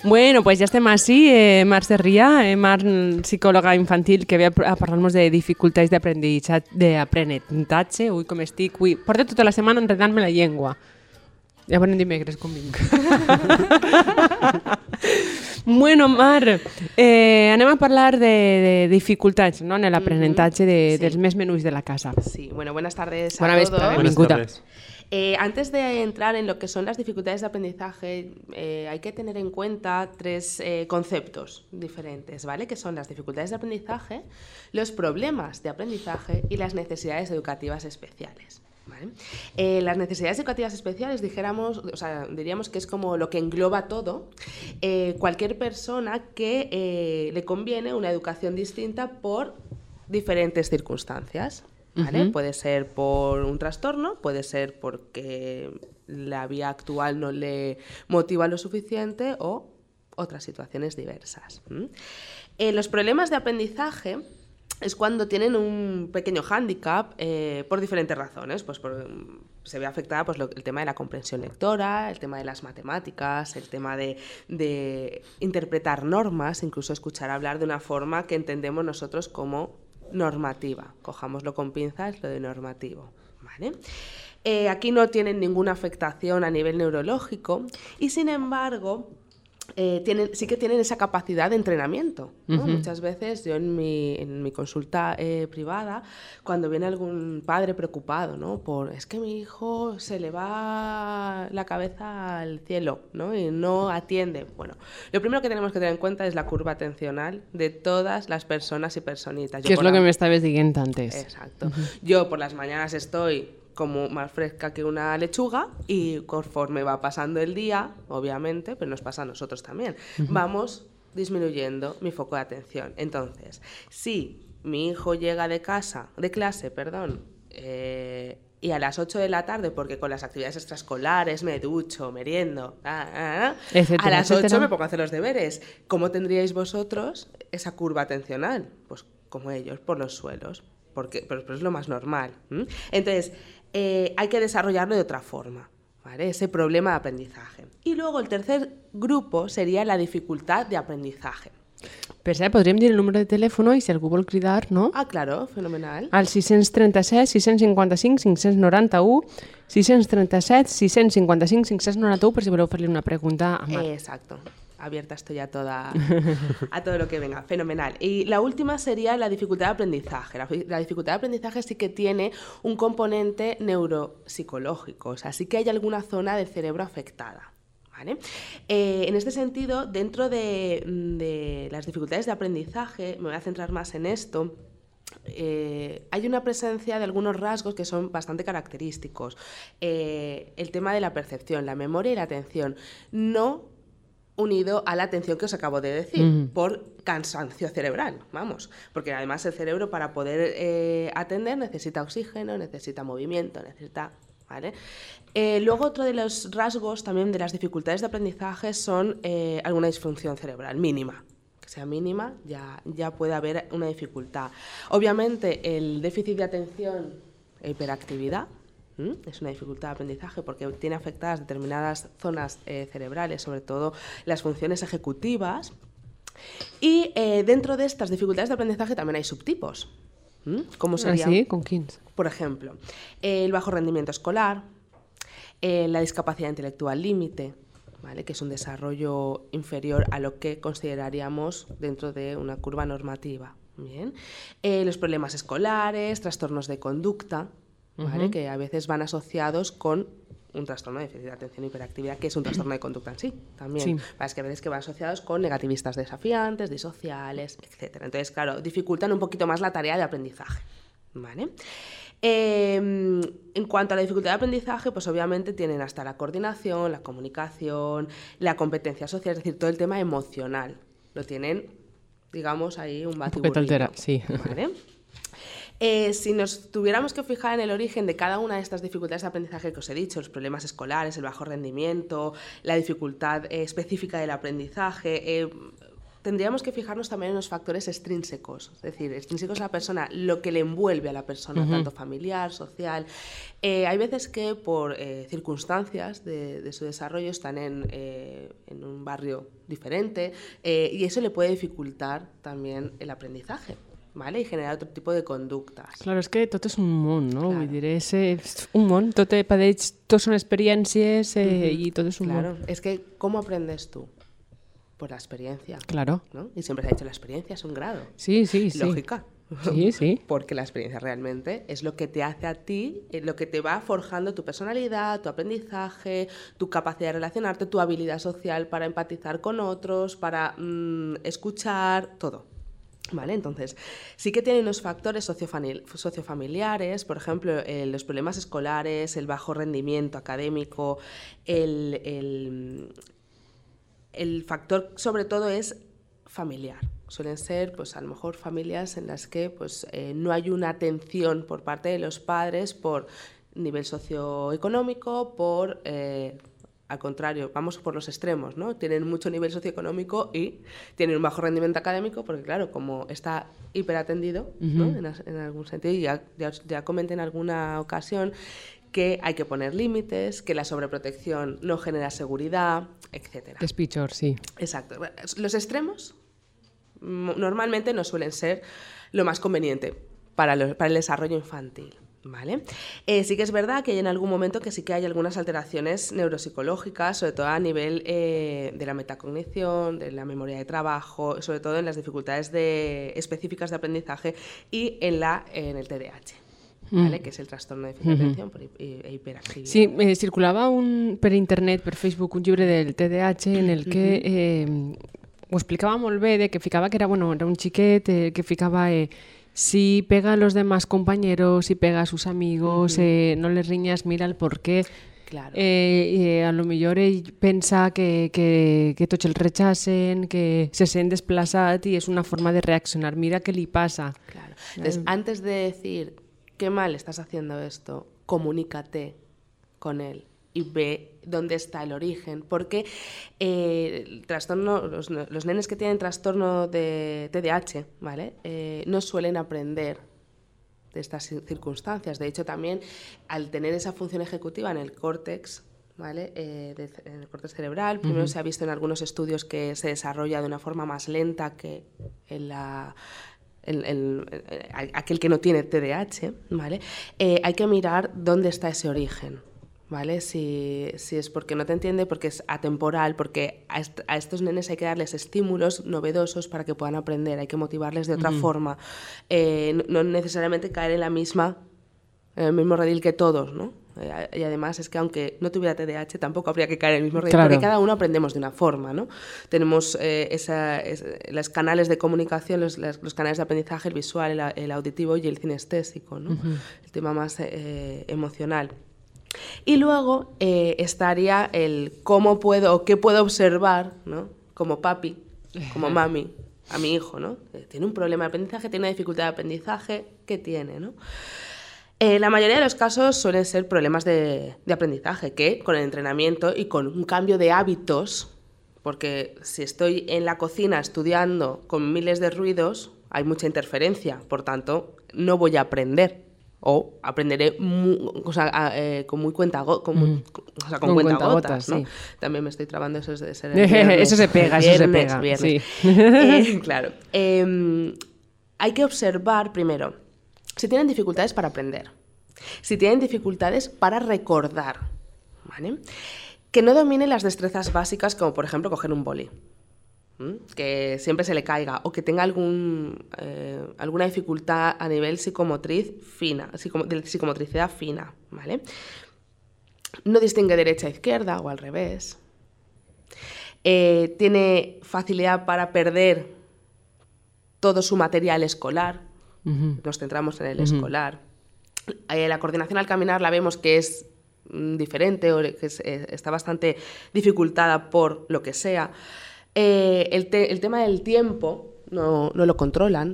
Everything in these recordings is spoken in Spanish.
Bueno, pues ja estem així. Mar Serrià, Mar, psicòloga infantil, que ve a parlar-nos de dificultats d'aprenentatge. Ui, com estic. Ui, porto tota la setmana enredant-me la llengua. Ja veurem dimecres com vinc. Bueno, Mar, anem a parlar de dificultats, no?, en l'aprenentatge dels més menuts de la casa. Sí, bueno, buenas tardes Buena a vespre, todos. benvinguda. Antes de entrar en lo que son las dificultades de aprendizaje, hay que tener en cuenta tres conceptos diferentes, ¿vale? Que son las dificultades de aprendizaje, los problemas de aprendizaje y las necesidades educativas especiales. ¿Vale? Las necesidades educativas especiales, diríamos que es como lo que engloba todo. Cualquier persona que le conviene una educación distinta por diferentes circunstancias. ¿Vale? Puede ser por un trastorno, puede ser porque la vía actual no le motiva lo suficiente o otras situaciones diversas. Los problemas de aprendizaje es cuando tienen un pequeño hándicap por diferentes razones. Pues se ve afectada el tema de la comprensión lectora, el tema de las matemáticas, el tema de interpretar normas, incluso escuchar hablar de una forma que entendemos nosotros como normativa. Cojámoslo con pinzas, lo de normativo. ¿Vale? Aquí no tienen ninguna afectación a nivel neurológico y, sin embargo, sí que tienen esa capacidad de entrenamiento, ¿no? Muchas veces yo en mi consulta privada, cuando viene algún padre preocupado, ¿no?, es que mi hijo se le va la cabeza al cielo, ¿no?, y no atiende. Bueno, lo primero que tenemos que tener en cuenta es la curva atencional de todas las personas y personitas. Que es lo que me estabas diciendo antes. Exacto. Yo por las mañanas estoy como más fresca que una lechuga y conforme va pasando el día, obviamente, pero nos pasa a nosotros también, vamos disminuyendo mi foco de atención. Entonces, si mi hijo llega de clase, y a las 8 de la tarde, porque con las actividades extraescolares me ducho, meriendo, etcétera, a las 8 etcétera, me pongo a hacer los deberes. ¿Cómo tendríais vosotros esa curva atencional? Pues como ellos, por los suelos, pero es lo más normal. Entonces, hay que desarrollarlo de otra forma, ¿vale? Ese problema de aprendizaje. Y luego el tercer grupo sería la dificultad de aprendizaje. Per cert, podríem dir el número de telèfon i si algú vol cridar, no? Ah, claro, fenomenal. Al 637 655 591, 637 655 591, per si voleu fer-li una pregunta a Mar. Exacto. Abierta estoy a todo lo que venga. Fenomenal. Y la última sería la dificultad de aprendizaje. La dificultad de aprendizaje sí que tiene un componente neuropsicológico, o sea, sí que hay alguna zona del cerebro afectada. ¿Vale? En este sentido, dentro de las dificultades de aprendizaje, me voy a centrar más en esto. Hay una presencia de algunos rasgos que son bastante característicos. El tema de la percepción, la memoria y la atención, no unido a la atención que os acabo de decir, por cansancio cerebral, vamos, porque además el cerebro, para poder atender, necesita oxígeno, necesita movimiento, ¿vale? Luego, otro de los rasgos también de las dificultades de aprendizaje son alguna disfunción cerebral mínima. Que sea mínima, ya puede haber una dificultad. Obviamente, el déficit de atención e hiperactividad es una dificultad de aprendizaje porque tiene afectadas determinadas zonas cerebrales, sobre todo las funciones ejecutivas. Y dentro de estas dificultades de aprendizaje también hay subtipos. ¿Cómo sería? ¿Sí? ¿Con quiénes? Por ejemplo, el bajo rendimiento escolar, la discapacidad intelectual límite, ¿vale?, que es un desarrollo inferior a lo que consideraríamos dentro de una curva normativa. Bien. Los problemas escolares, trastornos de conducta, ¿vale?, que a veces van asociados con un trastorno de déficit de atención y hiperactividad, que es un trastorno de conducta en sí, también. Sí. Es que a veces que van asociados con negativistas desafiantes, disociales, etc. Entonces, claro, dificultan un poquito más la tarea de aprendizaje, ¿vale? En cuanto a la dificultad de aprendizaje, pues obviamente tienen hasta la coordinación, la comunicación, la competencia social, es decir, todo el tema emocional. Lo tienen, digamos, ahí un batiburrillo. Altera, sí. ¿Vale? Si nos tuviéramos que fijar en el origen de cada una de estas dificultades de aprendizaje que os he dicho, los problemas escolares, el bajo rendimiento, la dificultad específica del aprendizaje, tendríamos que fijarnos también en los factores extrínsecos, es decir, extrínsecos a la persona, lo que le envuelve a la persona, tanto familiar, social. Hay veces que por circunstancias de su desarrollo están en un barrio diferente y eso le puede dificultar también el aprendizaje. Vale? I generar otro tipus de conductes. Claro, és que tot és un món, no? Claro. Vull dir, és un món, tot són experiències y todo es un Claro, món. es que ¿cómo aprendes tú? Por la experiencia. Claro. ¿No? Y siempre se ha dicho, la experiencia es un grado. Sí, sí, sí. Lógica. Sí, sí. Porque la experiencia realmente es lo que te hace a ti, lo que te va forjando tu personalidad, tu aprendizaje, tu capacidad de relacionarte, tu habilidad social para empatizar con otros, para escuchar, todo. ¿Vale? Entonces, sí que tiene unos factores sociofamiliares, por ejemplo, los problemas escolares, el bajo rendimiento académico, el factor sobre todo es familiar. Suelen ser, pues a lo mejor, familias en las que pues, no hay una atención por parte de los padres por nivel socioeconómico, por... al contrario, vamos por los extremos, ¿no? Tienen mucho nivel socioeconómico y tienen un bajo rendimiento académico porque, claro, como está hiperatendido, ¿no? En algún sentido, y ya comenté en alguna ocasión que hay que poner límites, que la sobreprotección no genera seguridad, etc. És pitjor, sí. Exacto. Los extremos normalmente no suelen ser lo más conveniente para el desarrollo infantil. ¿Vale? Sí que es verdad que hay en algún momento que sí que hay algunas alteraciones neuropsicológicas, sobre todo a nivel de la metacognición, de la memoria de trabajo, sobre todo en las dificultades específicas de aprendizaje y en el TDAH, ¿vale? Que es el trastorno de déficit de atención e hiperactividad. Sí, circulava per internet, per Facebook, un llibre del TDAH en el que ho explicava molt bé, de que ficava que era un xiquet que ficava... Si pega a los demás compañeros, si pega a sus amigos, no les riñas, mira el por qué. Claro. A lo millor ell pensa que tots el rechacen, que se sent desplaçat i és una forma de reaccionar. Mira què li passa. Claro. Entonces, antes de decir qué mal estás haciendo esto, comunícate con él y ve dónde está el origen, porque el trastorno, los nenes que tienen trastorno de TDAH, ¿vale? No suelen aprender de estas circunstancias. De hecho, también al tener esa función ejecutiva en el córtex, ¿vale? En el córtex cerebral, primero se ha visto en algunos estudios que se desarrolla de una forma más lenta que en aquel que no tiene TDAH, ¿vale? Hay que mirar dónde está ese origen, ¿vale? Si es porque no te entiende, porque es atemporal, porque a estos nenes hay que darles estímulos novedosos para que puedan aprender, hay que motivarles de otra forma, no necesariamente caer en el mismo redil que todos, ¿no? Y además es que aunque no tuviera TDAH tampoco habría que caer en el mismo redil, claro, porque cada uno aprendemos de una forma, ¿no? Tenemos los canales de comunicación, los canales de aprendizaje, el visual, el auditivo y el cinestésico, ¿no? El tema más emocional. Y luego estaría el cómo puedo o qué puedo observar, ¿no? Como papi, como mami, a mi hijo, ¿no? Tiene un problema de aprendizaje, tiene una dificultad de aprendizaje, ¿qué tiene, no? La mayoría de los casos suelen ser problemas de aprendizaje que con el entrenamiento y con un cambio de hábitos, porque si estoy en la cocina estudiando con miles de ruidos, hay mucha interferencia, por tanto, no voy a aprender. O aprenderé con muy cuentagotas, ¿no? Sí. También me estoy trabando, eso de ser el viernes. Eso se pega, viernes. Sí. Claro. Hay que observar primero si tienen dificultades para aprender, si tienen dificultades para recordar, ¿vale? Que no dominen las destrezas básicas, como por ejemplo coger un boli, que siempre se le caiga, o que tenga alguna dificultad a nivel psicomotriz fina, de psicomotricidad fina, ¿vale? No distingue derecha e izquierda o al revés. Tiene facilidad para perder todo su material escolar. Nos centramos en el escolar. La coordinación al caminar la vemos que es diferente o que está bastante dificultada por lo que sea. El tema del tiempo no lo controlan,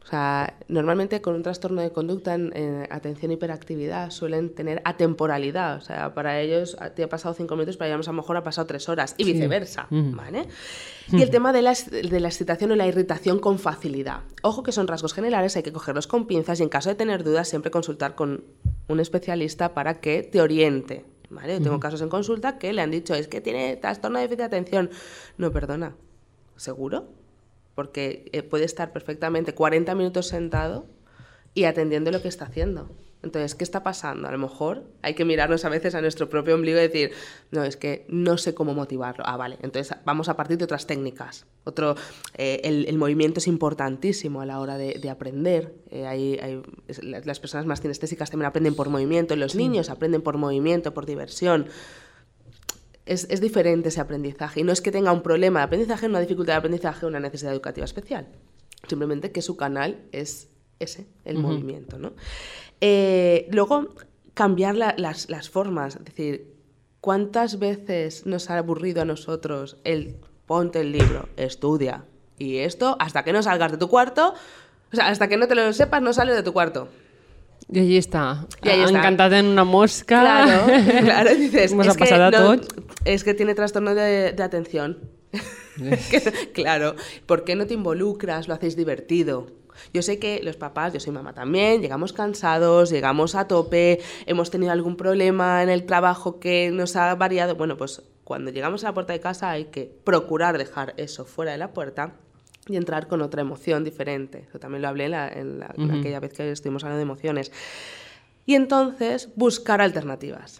O sea, normalmente con un trastorno de conducta en atención e hiperactividad suelen tener atemporalidad. O sea, para ellos te ha pasado 5 minutos, para ellos a lo mejor ha pasado 3 horas y viceversa, ¿vale? Y el tema de la excitación o la irritación con facilidad. Ojo que son rasgos generales, hay que cogerlos con pinzas y en caso de tener dudas siempre consultar con un especialista para que te oriente, ¿vale? Yo tengo casos en consulta que le han dicho, es que tiene trastorno de déficit de atención. No, perdona, ¿seguro? Porque puede estar perfectamente 40 minutos sentado y atendiendo lo que está haciendo. Entonces, ¿qué está pasando? A lo mejor hay que mirarnos a veces a nuestro propio ombligo y decir, no, es que no sé cómo motivarlo. Ah, vale, entonces vamos a partir de otras técnicas. El movimiento es importantísimo a la hora de aprender. Las personas más kinestésicas también aprenden por movimiento, los niños aprenden por movimiento, por diversión. Es diferente ese aprendizaje y no es que tenga un problema de aprendizaje, una dificultad de aprendizaje, una necesidad educativa especial. Simplemente que su canal es ese, el movimiento, ¿no? Luego, cambiar las formas. Es decir, ¿cuántas veces nos ha aburrido a nosotros el ponte el libro, estudia? Y esto, hasta que no salgas de tu cuarto, o sea, hasta que no te lo sepas, no sales de tu cuarto. I allí està, encantada en una mosca. Claro, dices, es que tiene trastorno de atención. Claro, ¿por qué no te involucras? Lo hacéis divertido. Yo sé que los papás, yo soy mamá también, llegamos cansados, llegamos a tope, hemos tenido algún problema en el trabajo que nos ha variado. Bueno, pues cuando llegamos a la puerta de casa hay que procurar dejar eso fuera de la puerta y entrar con otra emoción diferente. Eso también lo hablé en aquella vez que estuvimos hablando de emociones. Y entonces buscar alternativas.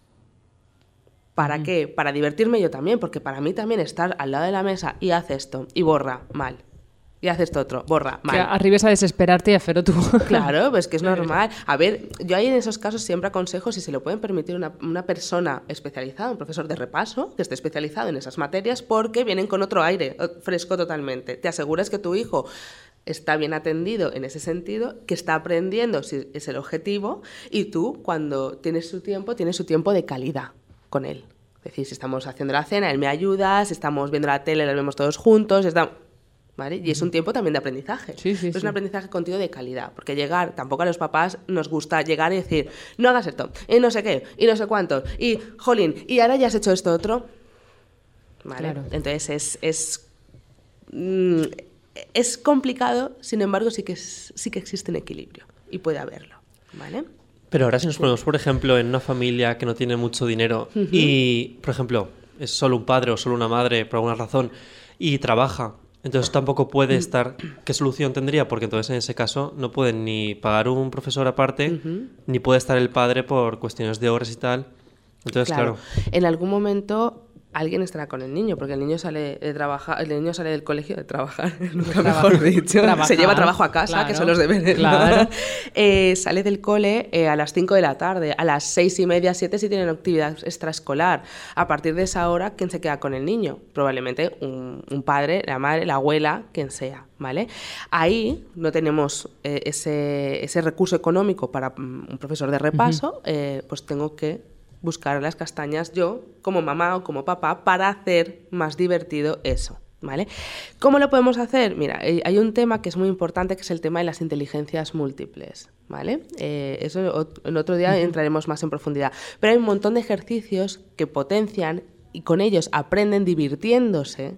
¿Para qué? Para divertirme yo también, porque para mí también estar al lado de la mesa y haz esto, y borra, mal. Y haces esto otro, borra, mal. Que arribes a desesperarte y a hacerlo tú. Claro, pues que es normal. A ver, yo ahí en esos casos siempre aconsejo, si se lo pueden permitir una persona especializada, un profesor de repaso, que esté especializado en esas materias, porque vienen con otro aire, fresco totalmente. Te aseguras que tu hijo está bien atendido en ese sentido, que está aprendiendo, si es el objetivo, y tú, cuando tienes su tiempo de calidad con él. Es decir, si estamos haciendo la cena, él me ayuda, si estamos viendo la tele, lo vemos todos juntos, ¿vale? Y es un tiempo también de aprendizaje. Es un aprendizaje contigo de calidad, porque tampoco a los papás nos gusta llegar y decir, no hagas esto, y no sé qué, y no sé cuánto, y jolín, y ahora ya has hecho esto otro. ¿Vale? Claro. Entonces es complicado, sin embargo sí que existe un equilibrio y puede haberlo, ¿vale? Pero ahora si nos ponemos, por ejemplo, en una familia que no tiene mucho dinero y, por ejemplo, es solo un padre o solo una madre por alguna razón y trabaja, entonces tampoco puede estar... ¿Qué solución tendría? Porque entonces en ese caso no pueden ni pagar un profesor aparte, ni puede estar el padre por cuestiones de horas y tal. Entonces, claro. En algún momento alguien estará con el niño, porque el niño sale de trabajar, el niño sale del colegio de trabajar, nunca mejor dicho, se lleva trabajo a casa, claro, que son los deberes, claro. Sale del cole a las 5 de la tarde, a las 6:30, 7 si tienen actividad extraescolar. A partir de esa hora, ¿quién se queda con el niño? Probablemente un padre, la madre, la abuela, quien sea, ¿vale? Ahí no tenemos ese recurso económico para un profesor de repaso, pues tengo que buscar las castañas yo, como mamá o como papá, para hacer más divertido eso, ¿vale? ¿Cómo lo podemos hacer? Mira, hay un tema que es muy importante, que es el tema de las inteligencias múltiples, ¿vale? Eso en otro día entraremos más en profundidad. Pero hay un montón de ejercicios que potencian y con ellos aprenden divirtiéndose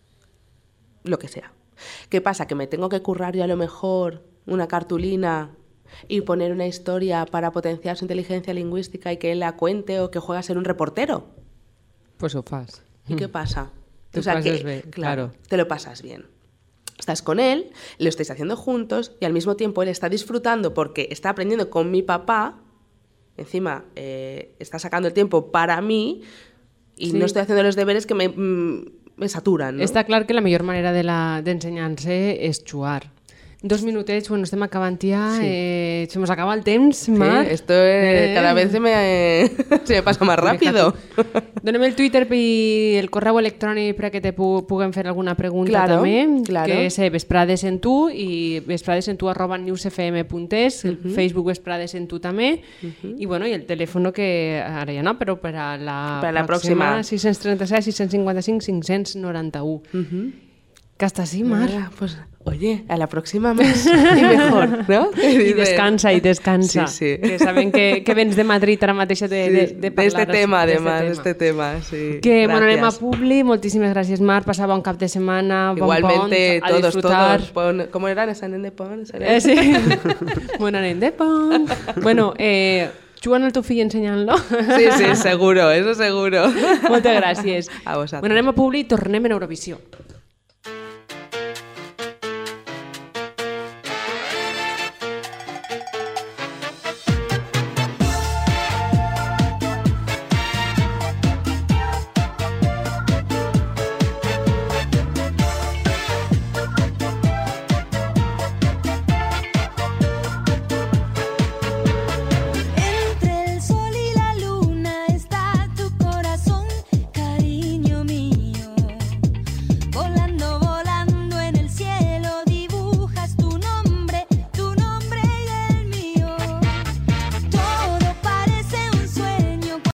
lo que sea. ¿Qué pasa? ¿Que me tengo que currar yo a lo mejor una cartulina y poner una historia para potenciar su inteligencia lingüística y que él la cuente o que juegue a ser un reportero? Pues ho fas. ¿Y qué pasa? Te pasas bien, claro. Te lo pasas bien. Estás con él, lo estáis haciendo juntos y al mismo tiempo él está disfrutando porque está aprendiendo con mi papá, encima está sacando el tiempo para mí y no estoy haciendo los deberes que me saturan, no? Està clar que la millor manera d'ensenyar-se és jugar. 2 minutets, bueno, estem acabant ja, se nos acaba el temps, Mar. Sí, esto cada vez se me pasa más rápido. Donem el Twitter i el correu electrònic perquè te puguem fer alguna pregunta també, que és Vesprades en tu i vespradesentu@newsfm.es, el Facebook Vesprades en tu també, i bueno, i el telèfon que ara ja no, però per a la pròxima 636 655 591. Que hasta sí, Mar. Nada, pues, oye, a la próxima más y mejor, ¿no? I descansa, i descansa. Sí, sí. Que saben que vens de Madrid ara mateix de parlar. Este tema, de además, este tema, sí. Que, bueno, anem a Gracias. Publi. Moltíssimes gràcies, Mar. Passa bon cap de setmana, bon Igualmente, pont, a disfrutar. todos. ¿Cómo era? ¿Sanen de pont? Sí. Bona nit de pont. Bueno, jugant el teu fill ensenyant-lo. Sí, seguro, eso seguro. Moltes gràcies. A vosaltres. Bueno, anem a Publi i tornem en Eurovisió.